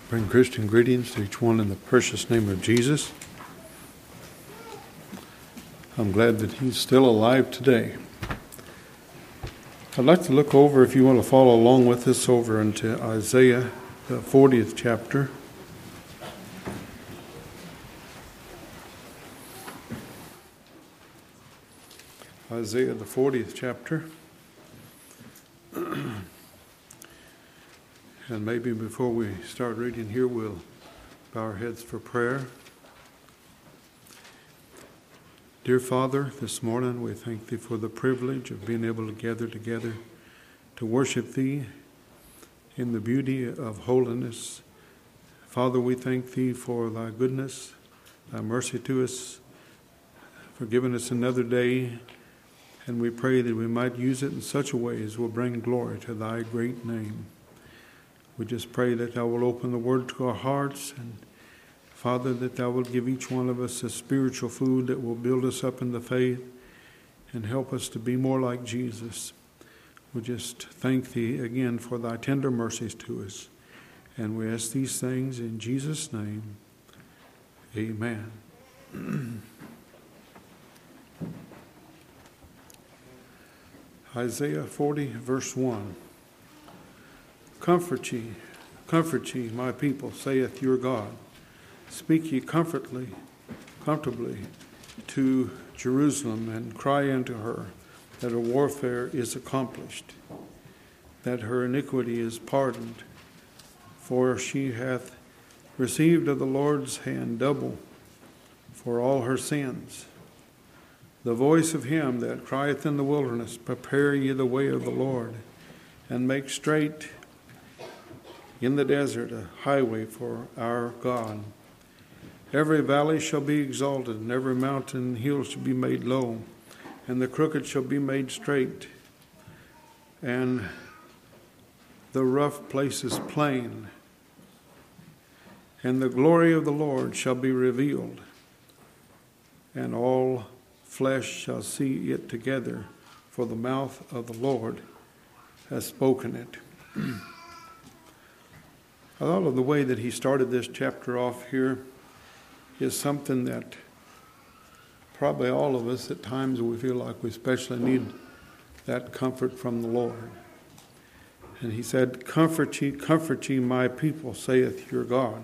Bring Christian greetings to each one in the precious name of Jesus. I'm glad that he's still alive today. I'd like to look over, if you want to follow along with us, over into Isaiah, the 40th chapter. Isaiah, the 40th chapter. And maybe before we start reading here, we'll bow our heads for prayer. Dear Father, this morning we thank Thee for the privilege of being able to gather together to worship Thee in the beauty of holiness. Father, we thank Thee for Thy goodness, Thy mercy to us, for giving us another day, and we pray that we might use it in such a way as will bring glory to Thy great name. We just pray that Thou will open the Word to our hearts, and Father, that Thou will give each one of us a spiritual food that will build us up in the faith and help us to be more like Jesus. We just thank Thee again for Thy tender mercies to us. And we ask these things in Jesus' name. Amen. Isaiah 40, verse 1. Comfort ye, my people, saith your God. Speak ye comfortably to Jerusalem, and cry unto her that her warfare is accomplished, that her iniquity is pardoned, for she hath received of the Lord's hand double for all her sins. The voice of him that crieth in the wilderness, prepare ye the way of the Lord, and make straight in the desert a highway for our God. Every valley shall be exalted, and every mountain and hill shall be made low, and the crooked shall be made straight, and the rough places plain. And the glory of the Lord shall be revealed, and all flesh shall see it together, for the mouth of the Lord has spoken it. I thought of the way that he started this chapter off here is something that probably all of us at times we feel like we especially need that comfort from the Lord. And he said, comfort ye my people, saith your God.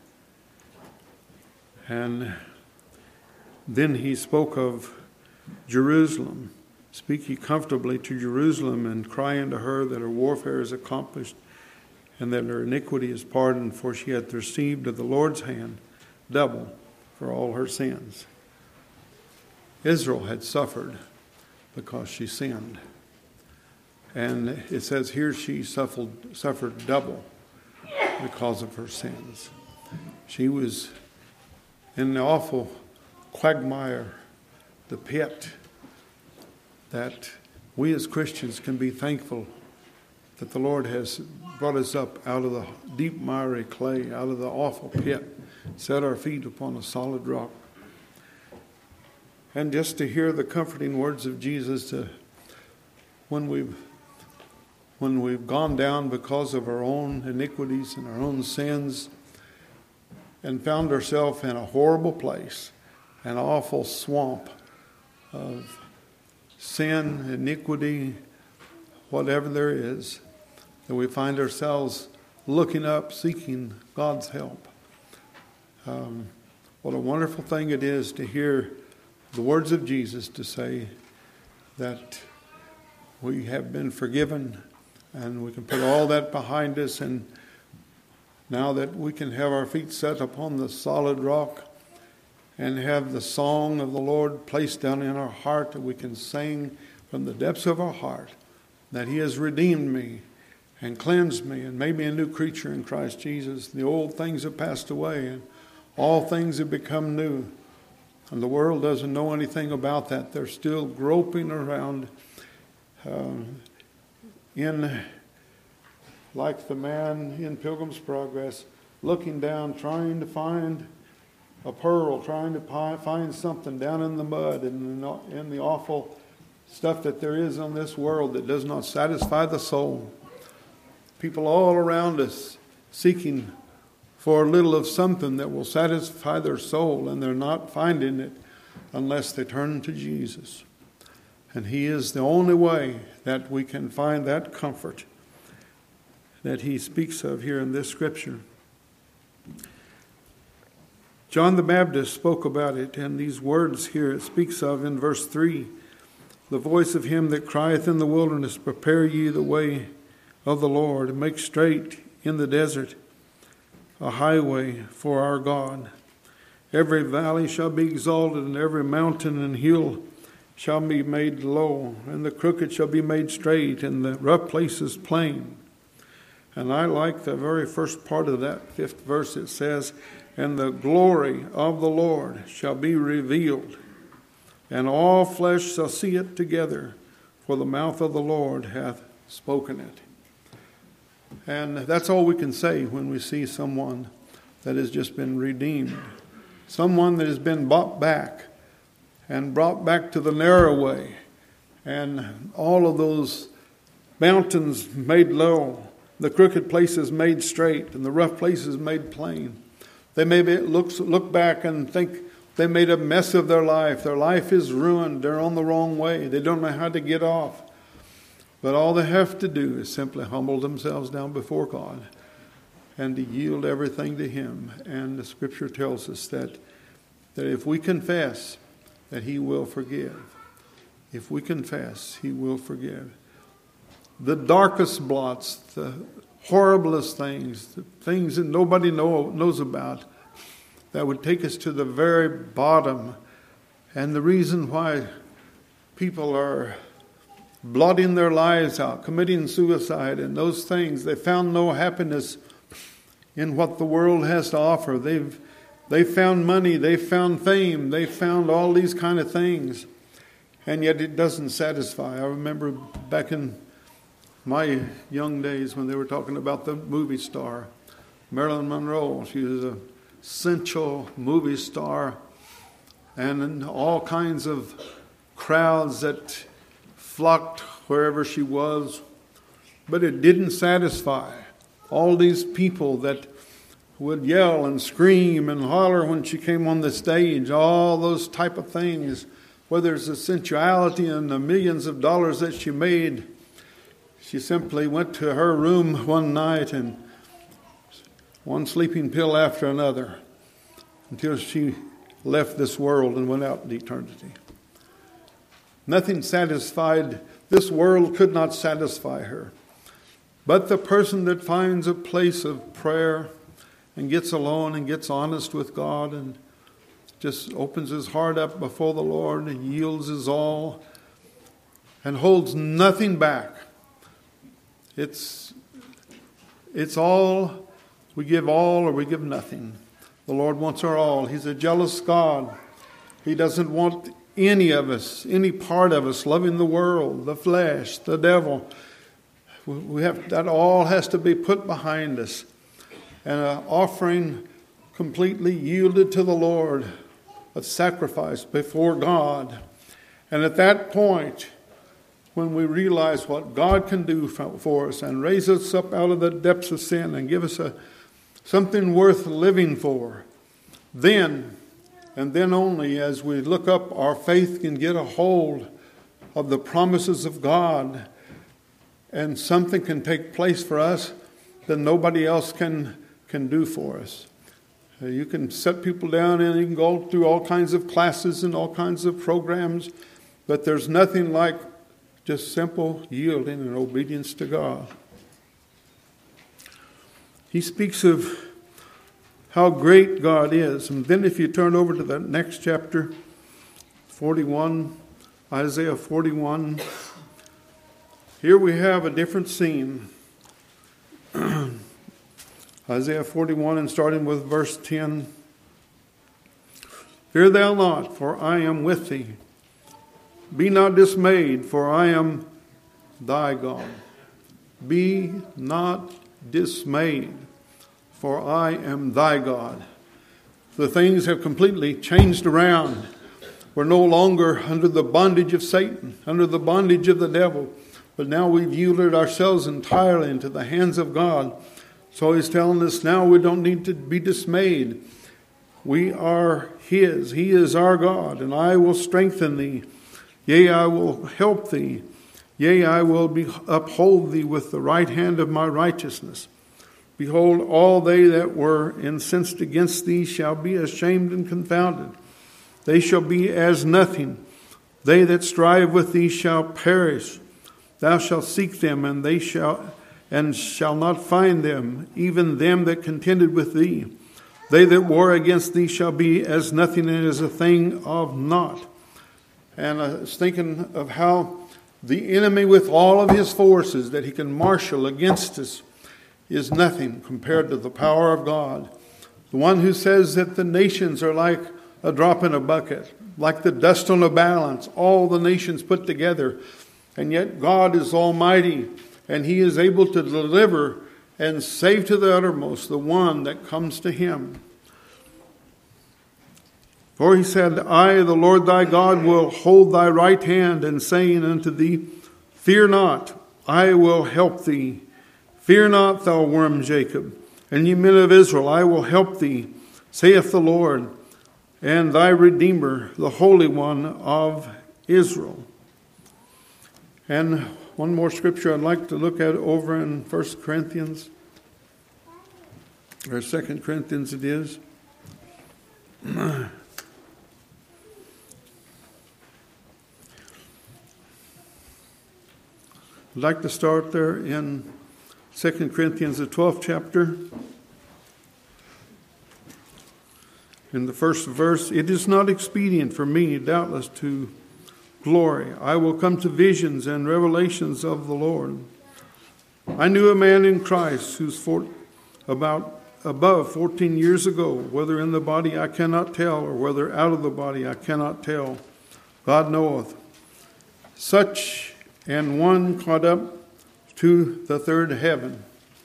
And then he spoke of Jerusalem. Speak ye comfortably to Jerusalem, and cry unto her that her warfare is accomplished, and that her iniquity is pardoned, for she hath received of the Lord's hand double for all her sins. Israel had suffered because she sinned. And it says here she suffered double because of her sins. She was in the awful quagmire, the pit, that we as Christians can be thankful that the Lord has brought us up out of the deep miry clay, out of the awful pit, set our feet upon a solid rock. And just to hear the comforting words of Jesus, when we've gone down because of our own iniquities and our own sins, and found ourselves in a horrible place, an awful swamp of sin, iniquity, whatever there is, that we find ourselves looking up, seeking God's help. What a wonderful thing it is to hear the words of Jesus to say that we have been forgiven and we can put all that behind us, and now that we can have our feet set upon the solid rock and have the song of the Lord placed down in our heart, that we can sing from the depths of our heart that He has redeemed me and cleansed me and made me a new creature in Christ Jesus. The old things have passed away and all things have become new. And the world doesn't know anything about that. They're still groping around like the man in Pilgrim's Progress, looking down, trying to find a pearl, trying to find something down in the mud and in the awful stuff that there is on this world that does not satisfy the soul. People all around us seeking for a little of something that will satisfy their soul, and they're not finding it unless they turn to Jesus. And He is the only way that we can find that comfort that He speaks of here in this scripture. John the Baptist spoke about it, and these words here it speaks of in verse 3. The voice of him that crieth in the wilderness, prepare ye the way of the Lord, and make straight in the desert a highway for our God. Every valley shall be exalted, and every mountain and hill shall be made low, and the crooked shall be made straight, and the rough places plain. And I like the very first part of that 5th verse. It says, and the glory of the Lord shall be revealed, and all flesh shall see it together, for the mouth of the Lord hath spoken it. And that's all we can say when we see someone that has just been redeemed. Someone that has been bought back and brought back to the narrow way. And all of those mountains made low, the crooked places made straight, and the rough places made plain. They may look back and think they made a mess of their life. Their life is ruined. They're on the wrong way. They don't know how to get off. But all they have to do is simply humble themselves down before God and to yield everything to Him. And the Scripture tells us that if we confess, that He will forgive. If we confess, He will forgive. The darkest blots, the horriblest things, the things that nobody knows about, that would take us to the very bottom. And the reason why people are blotting their lives out, committing suicide and those things, they found no happiness in what the world has to offer. They found money, they found fame, they found all these kind of things, and yet it doesn't satisfy. I remember back in my young days when they were talking about the movie star, Marilyn Monroe. She was a sensual movie star, and all kinds of crowds that flocked wherever she was. But it didn't satisfy. All these people that would yell and scream and holler when she came on the stage, all those type of things, whether it's the sensuality and the millions of dollars that she made. She simply went to her room one night and one sleeping pill after another until she left this world and went out in eternity. Nothing satisfied. This world could not satisfy her. But the person that finds a place of prayer and gets alone and gets honest with God and just opens his heart up before the Lord and yields his all and holds nothing back. It's all, we give all or we give nothing. The Lord wants our all. He's a jealous God. He doesn't want any of us, any part of us, loving the world, the flesh, the devil. We have, that all has to be put behind us. And an offering completely yielded to the Lord, a sacrifice before God. And at that point, when we realize what God can do for us and raise us up out of the depths of sin and give us something worth living for, then, and then only as we look up, our faith can get a hold of the promises of God, and something can take place for us that nobody else can do for us. You can set people down and you can go through all kinds of classes and all kinds of programs, but there's nothing like just simple yielding and obedience to God. He speaks of how great God is. And then if you turn over to the next chapter, 41, Isaiah 41, here we have a different scene. Isaiah 41, and starting with verse 10. Fear thou not, for I am with thee. Be not dismayed, for I am thy God. Be not dismayed, for I am thy God. The things have completely changed around. We're no longer under the bondage of Satan, under the bondage of the devil, but now we've yielded ourselves entirely into the hands of God. So he's telling us now we don't need to be dismayed. We are his. He is our God, and I will strengthen thee. Yea, I will help thee. Yea, I will uphold thee with the right hand of my righteousness. Behold, all they that were incensed against thee shall be ashamed and confounded. They shall be as nothing. They that strive with thee shall perish. Thou shalt seek them, and they shall not find them, even them that contended with thee. They that war against thee shall be as nothing, and as a thing of naught. And I was thinking of how the enemy, with all of his forces that he can marshal against us, is nothing compared to the power of God. The one who says that the nations are like a drop in a bucket, like the dust on a balance, all the nations put together. And yet God is almighty, and he is able to deliver and save to the uttermost the one that comes to him. For he said, I, the Lord thy God, will hold thy right hand, and saying unto thee, Fear not, I will help thee. Fear not, thou worm Jacob, and ye men of Israel, I will help thee, saith the Lord, and thy Redeemer, the Holy One of Israel. And one more scripture I'd like to look at over in 1 Corinthians, or 2 Corinthians it is. I'd like to start there in 2 Corinthians, the 12th chapter. In the first verse, it is not expedient for me, doubtless, to glory. I will come to visions and revelations of the Lord. I knew a man in Christ who's above 14 years ago, whether in the body I cannot tell, or whether out of the body I cannot tell. God knoweth. Such and one caught up to the third heaven.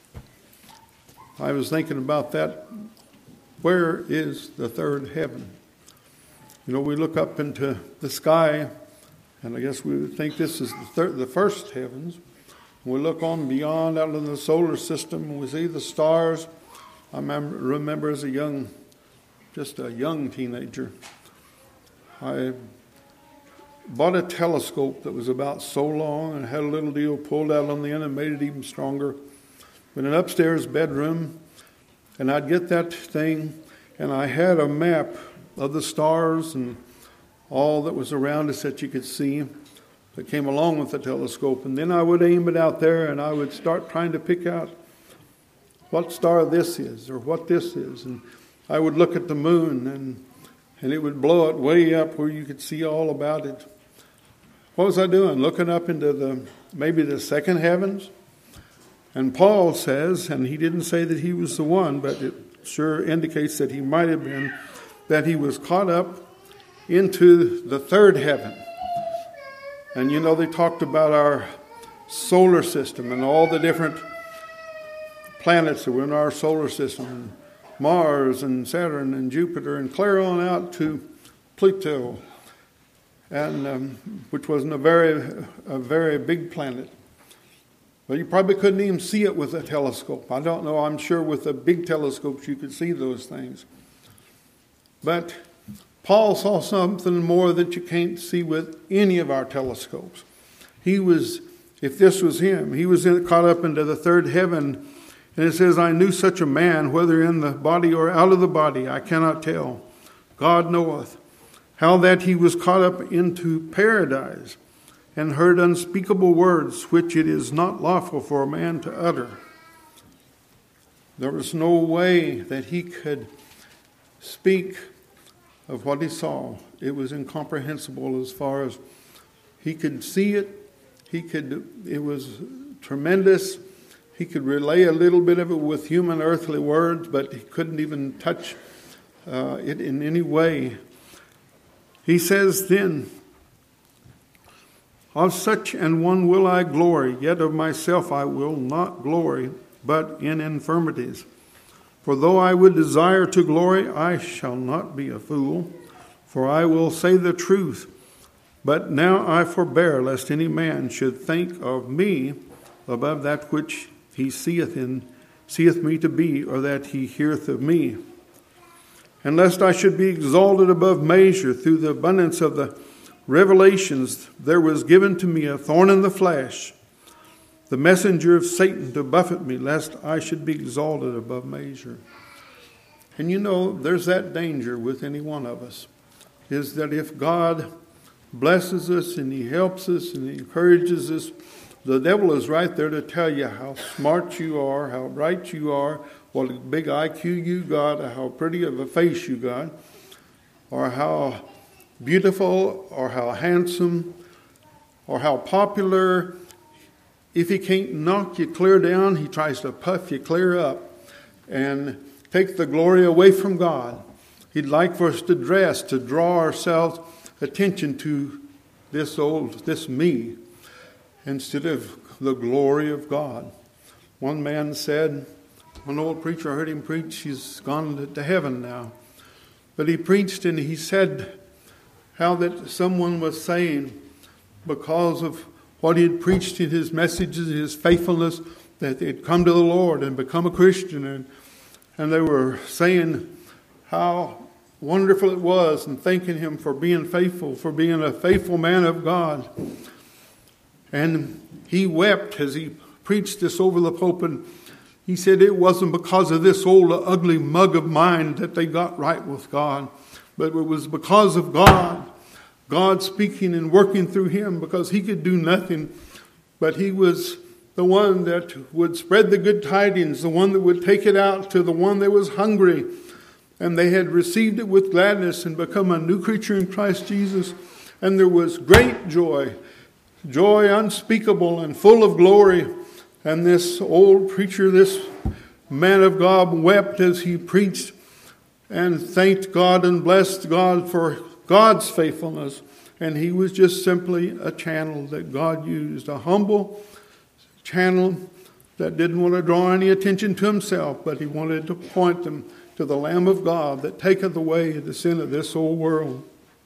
I was thinking about that. Where is the third heaven? You know, we look up into the sky, and I guess we would think this is the first heavens. We look on beyond out in the solar system, and we see the stars. I remember as a young teenager, I bought a telescope that was about so long and had a little deal pulled out on the end and made it even stronger. In an upstairs bedroom, and I'd get that thing, and I had a map of the stars and all that was around us that you could see that came along with the telescope. And then I would aim it out there, and I would start trying to pick out what star this is or what this is. And I would look at the moon, and it would blow it way up where you could see all about it. What was I doing? Looking up into maybe the second heavens? And Paul says, and he didn't say that he was the one, but it sure indicates that he might have been, that he was caught up into the third heaven. And you know, they talked about our solar system and all the different planets that were in our solar system, and Mars and Saturn and Jupiter, and clear on out to Pluto, and which wasn't a very big planet. Well, you probably couldn't even see it with a telescope. I don't know. I'm sure with the big telescopes you could see those things. But Paul saw something more that you can't see with any of our telescopes. If this was him, he was caught up into the third heaven. And it says, I knew such a man, whether in the body or out of the body, I cannot tell. God knoweth. How that he was caught up into paradise, and heard unspeakable words, which it is not lawful for a man to utter. There was no way that he could speak of what he saw. It was incomprehensible as far as he could see it. It was tremendous. He could relay a little bit of it with human earthly words, but he couldn't even touch it in any way. He says then, of such an one will I glory, yet of myself I will not glory, but in infirmities. For though I would desire to glory, I shall not be a fool, for I will say the truth. But now I forbear, lest any man should think of me above that which he seeth in seeth me to be, or that he heareth of me. And lest I should be exalted above measure through the abundance of the revelations, there was given to me a thorn in the flesh, the messenger of Satan to buffet me, lest I should be exalted above measure. And you know, there's that danger with any one of us, is that if God blesses us and he helps us and he encourages us, the devil is right there to tell you how smart you are, how bright you are, what a big IQ you got, or how pretty of a face you got, or how beautiful, or how handsome, or how popular. If he can't knock you clear down, he tries to puff you clear up and take the glory away from God. He'd like for us to dress, to draw ourselves attention to this me, instead of the glory of God. One man said, one old preacher, I heard him preach, he's gone to heaven now. But he preached and he said how that someone was saying, because of what he had preached in his messages, his faithfulness, that they had come to the Lord and become a Christian. And they were saying how wonderful it was and thanking him for being faithful, for being a faithful man of God. And he wept as he preached this over the pulpit. He said it wasn't because of this old ugly mug of mine that they got right with God, but it was because of God. God speaking and working through him, because he could do nothing, but he was the one that would spread the good tidings, the one that would take it out to the one that was hungry. And they had received it with gladness and become a new creature in Christ Jesus. And there was great joy, joy unspeakable and full of glory. And this old preacher, this man of God, wept as he preached and thanked God and blessed God for God's faithfulness. And he was just simply a channel that God used, a humble channel that didn't want to draw any attention to himself, but he wanted to point them to the Lamb of God that taketh away the sin of this old world.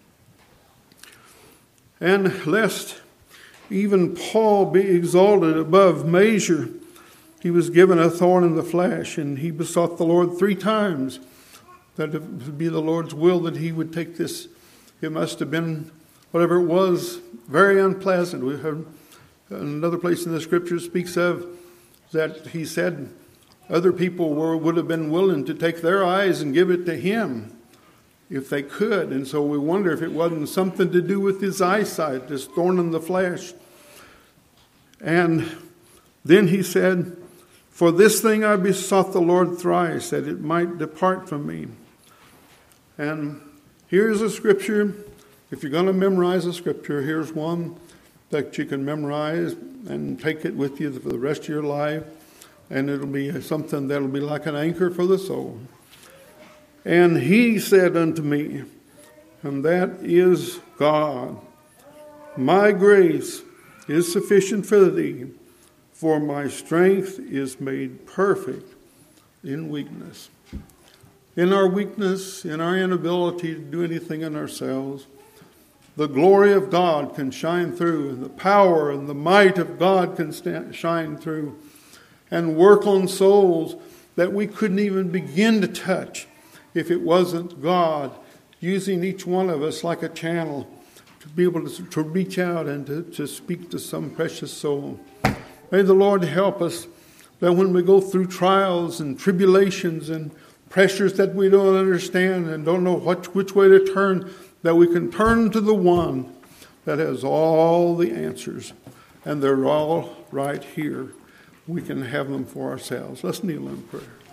And lest even Paul be exalted above measure, he was given a thorn in the flesh, and he besought the Lord 3 times that it would be the Lord's will that he would take this. It must have been, whatever it was, very unpleasant. We heard another place in the scripture speaks of that he said other people would have been willing to take their eyes and give it to him if they could. And so we wonder if it wasn't something to do with his eyesight, this thorn in the flesh. And then he said, for this thing I besought the Lord thrice, that it might depart from me. And here's a scripture. If you're going to memorize a scripture, here's one that you can memorize and take it with you for the rest of your life. And it'll be something that'll be like an anchor for the soul. And he said unto me, and that is God, my grace is sufficient for thee, for my strength is made perfect in weakness. In our weakness, in our inability to do anything in ourselves, the glory of God can shine through, and the power and the might of God can shine through and work on souls that we couldn't even begin to touch if it wasn't God using each one of us like a channel to be able to reach out and to speak to some precious soul. May the Lord help us that when we go through trials and tribulations and pressures that we don't understand and don't know which way to turn, that we can turn to the one that has all the answers, and they're all right here. We can have them for ourselves. Let's kneel in prayer.